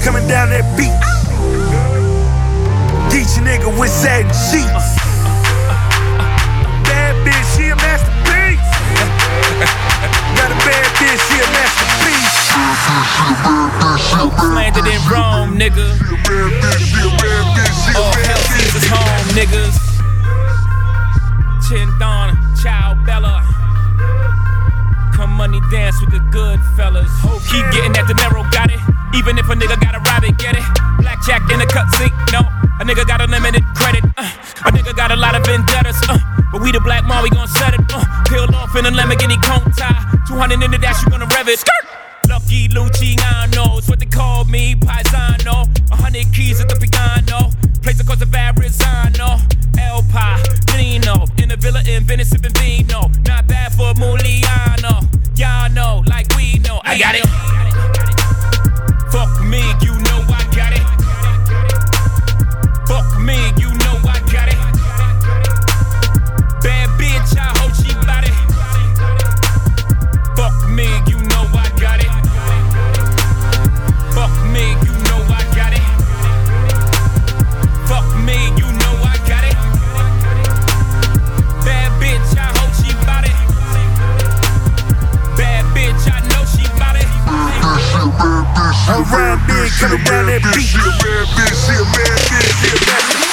coming down that beach. Geechee nigga with satin sheets. Bad bitch, she a masterpiece. Got a bad bitch, she a masterpiece. Landed in Rome, nigga. All hell seasons home, niggas. Chin Don, Ciao Bella. Come money dance with the good fellas. Keep getting that dinero, got it. Even if a nigga gotta rob it, get it. Blackjack in the cutscene, no. A nigga got unlimited credit. A nigga got a lot of vendettas. But we the black mom, we gon' set it. Peel off in a Lamborghini cone tie. 200 in the dash, you gonna rev it. Skirt! Lucky Luciano, it's what they call me, Paisano. 100 keys at the piano. Place across the Verrazano. El Padrino. In the villa in Venice, sipping vino. Not bad for Muliano. Y'all know, like we know. I got it. Fuck me, you know I got it. Fuck me, you know I got it. Bad bitch, I hope she bout it. Fuck me, you know I got it. Fuck me, you know I got it. Fuck me, you know I got it. Bad bitch, I hope she bout it. Bad bitch, I know she bout it. Around big, coming down that beach. She a bad bitch, she a bad bitch, she a bad bitch.